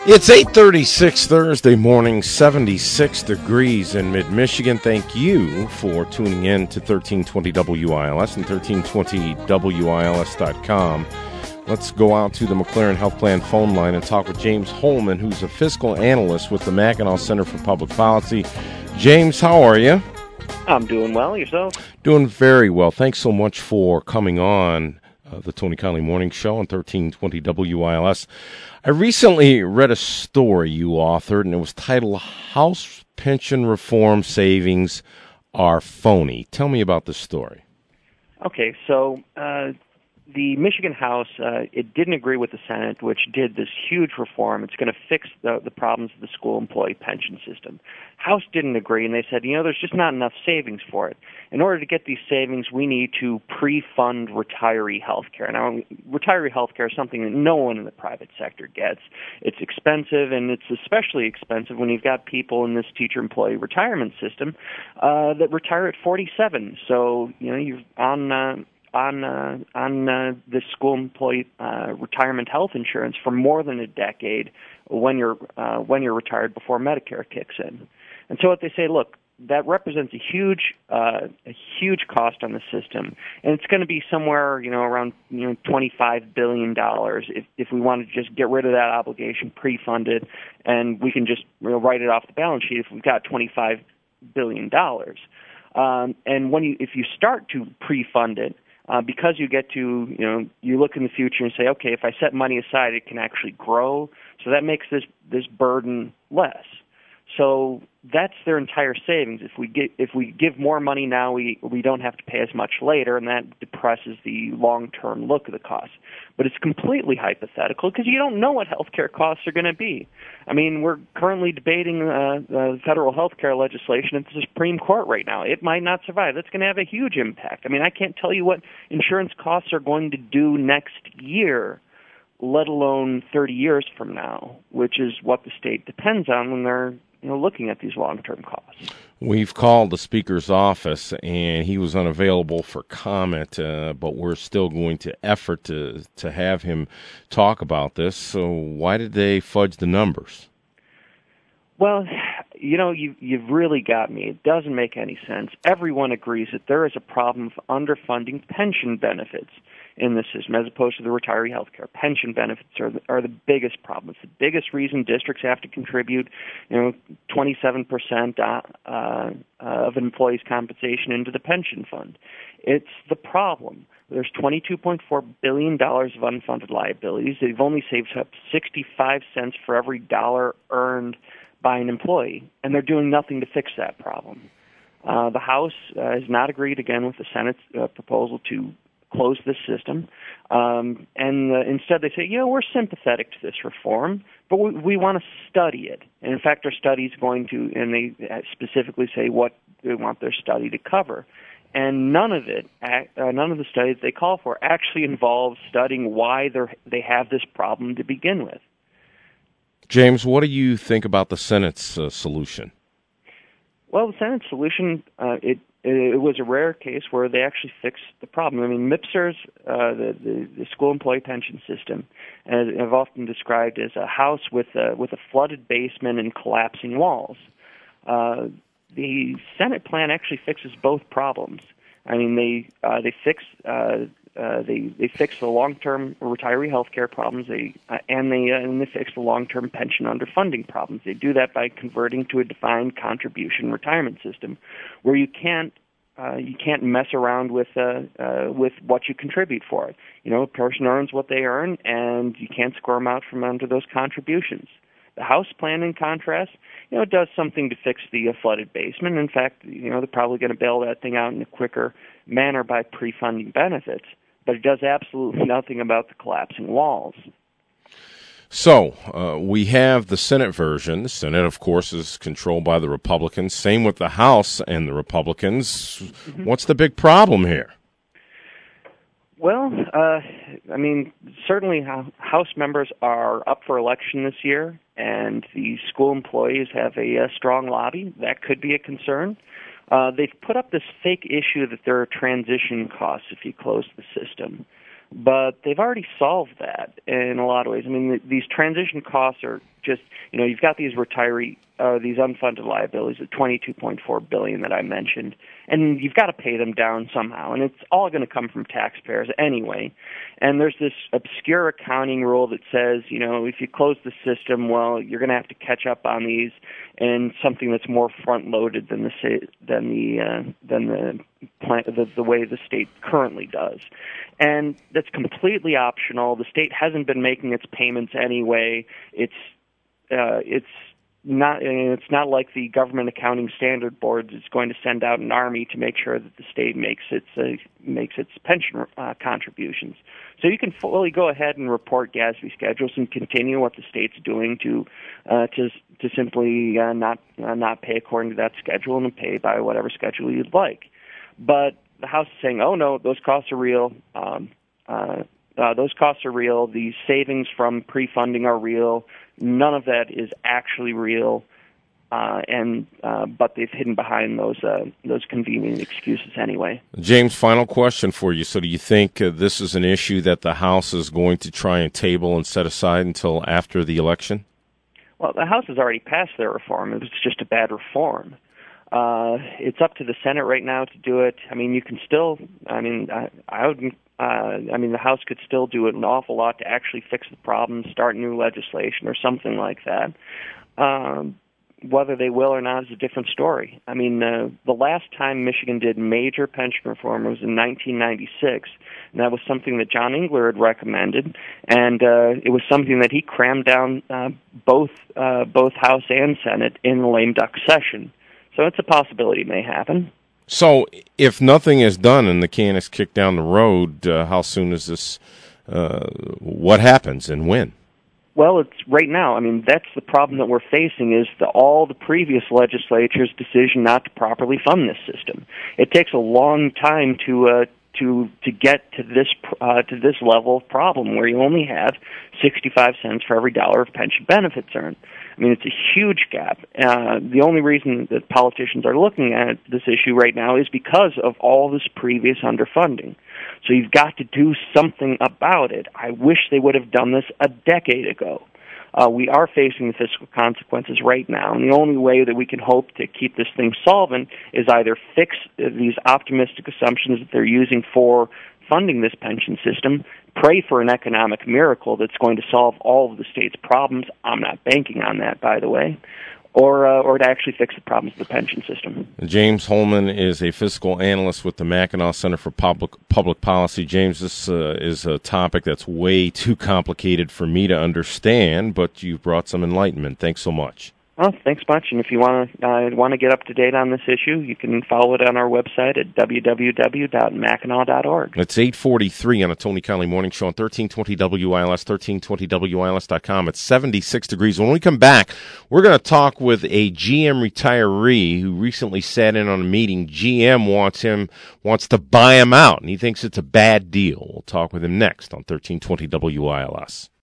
It's 8:36 Thursday morning, 76 degrees in mid-Michigan. Thank you for tuning in to 1320 WILS and 1320WILS.com. Let's go out to the McLaren Health Plan phone line and talk with James Holman, who's a fiscal analyst with the Mackinac Center for Public Policy. James, how are you? I'm doing well. Yourself? Doing very well. Thanks so much for coming on the Tony Conley Morning Show on 1320 WILS. I recently read a story you authored, and it was titled House Pension Reform Savings Are Phony. Tell me about this story. Okay, so the Michigan House, it didn't agree with the Senate, which did this huge reform. It's going to fix the problems of the school employee pension system. House didn't agree, and they said, there's just not enough savings for it. In order to get these savings, we need to pre-fund retiree health care. Now, retiree health care is something that no one in the private sector gets. It's expensive, and it's especially expensive when you've got people in this teacher-employee retirement system that retire at 47. So, you're on the school employee retirement health insurance for more than a decade when you're retired before Medicare kicks in. And so what they say, look, that represents a huge cost on the system, and it's going to be somewhere around $25 billion if we want to just get rid of that obligation, pre-funded, and we can just write it off the balance sheet if we've got $25 billion. And if you start to pre-fund it, because you get to, you look in the future and say, okay, if I set money aside, it can actually grow. So that makes this burden less. So that's their entire savings. If we give more money now, we don't have to pay as much later, and that depresses the long-term look of the cost. But it's completely hypothetical because you don't know what healthcare costs are going to be. I mean, we're currently debating the federal healthcare legislation at the Supreme Court right now. It might not survive. That's going to have a huge impact. I mean, I can't tell you what insurance costs are going to do next year, let alone 30 years from now, which is what the state depends on when they're looking at these long-term costs. We've called the Speaker's office, and he was unavailable for comment, but we're still going to effort to have him talk about this. So why did they fudge the numbers? Well, you've really got me. It doesn't make any sense. Everyone agrees that there is a problem of underfunding pension benefits in the system, as opposed to the retiree health care. Pension benefits are the biggest problem. It's the biggest reason districts have to contribute 27% of an employee's compensation into the pension fund. It's the problem. There's $22.4 billion of unfunded liabilities. They've only saved up 65 cents for every dollar earned by an employee, and they're doing nothing to fix that problem. The House has not agreed, again, with the Senate's proposal to close this system, and instead they say, we're sympathetic to this reform, but we want to study it. And in fact, our study is going to, and they specifically say what they want their study to cover. And none of the studies they call for actually involves studying why they have this problem to begin with. James, what do you think about the Senate's solution? Well, the Senate solution, it was a rare case where they actually fixed the problem. I mean, MIPSERS, the school employee pension system, as I've often described as a house with a flooded basement and collapsing walls. The Senate plan actually fixes both problems. I mean, they fix the long-term retiree health care problems, and they fix the long-term pension underfunding problems. They do that by converting to a defined contribution retirement system, where you can't mess around with what you contribute for it. A person earns what they earn, and you can't squirm them out from under those contributions. The House plan, in contrast, does something to fix the flooded basement. In fact, they're probably going to bail that thing out in a quicker manner by pre-funding benefits. But it does absolutely nothing about the collapsing walls. So we have the Senate version. The Senate, of course, is controlled by the Republicans. Same with the House and the Republicans. Mm-hmm. What's the big problem here? Well, certainly House members are up for election this year, and the school employees have a strong lobby. That could be a concern. They've put up this fake issue that there are transition costs if you close the system. but they've already solved that in a lot of ways. I mean, these transition costs are just, you've got these these unfunded liabilities at $22.4 billion that I mentioned, and you've got to pay them down somehow, and it's all going to come from taxpayers anyway. And there's this obscure accounting rule that says, if you close the system, well, you're going to have to catch up on these, and something that's more front-loaded than the way the state currently does. And that's completely optional. The state hasn't been making its payments anyway. It's not like the Government Accounting Standard Board is going to send out an army to make sure that the state makes its pension contributions. So you can fully go ahead and report GASB schedules and continue what the state's doing to simply not pay according to that schedule and pay by whatever schedule you'd like. But the House is saying, oh no, those costs are real. Those costs are real. The savings from pre-funding are real. None of that is actually real, but they've hidden behind those convenient excuses anyway. James, final question for you. So do you think this is an issue that the House is going to try and table and set aside until after the election? Well, the House has already passed their reform. It's just a bad reform. It's up to the Senate right now to do it. I mean, you can still. I mean, the House could still do an awful lot to actually fix the problem, start new legislation or something like that. Whether they will or not is a different story. I mean, the last time Michigan did major pension reform was in 1996, and that was something that John Engler had recommended, and it was something that he crammed down both House and Senate in the lame duck session. So it's a possibility it may happen. So if nothing is done and the can is kicked down the road, how soon is this, what happens and when? Well, it's right now. I mean, that's the problem that we're facing is all the previous legislature's decision not to properly fund this system. It takes a long time to get to this level of problem where you only have 65 cents for every dollar of pension benefits earned. I mean, it's a huge gap. The only reason that politicians are looking at this issue right now is because of all this previous underfunding. So you've got to do something about it. I wish they would have done this a decade ago. We are facing the fiscal consequences right now, and the only way that we can hope to keep this thing solvent is either fix these optimistic assumptions that they're using for funding this pension system, pray for an economic miracle that's going to solve all of the state's problems. I'm not banking on that, by the way. Or to actually fix the problems of the pension system. James Holman is a fiscal analyst with the Mackinac Center for Public Policy. James, this is a topic that's way too complicated for me to understand, but you've brought some enlightenment. Thanks so much. Well, thanks much. And if you want to get up to date on this issue, you can follow it on our website at www.mackinac.org. It's 8:43 on a Tony Conley Morning Show on 1320 WILS, 1320WILS.com. It's 76 degrees. When we come back, we're going to talk with a GM retiree who recently sat in on a meeting. GM wants to buy him out, and he thinks it's a bad deal. We'll talk with him next on 1320 WILS.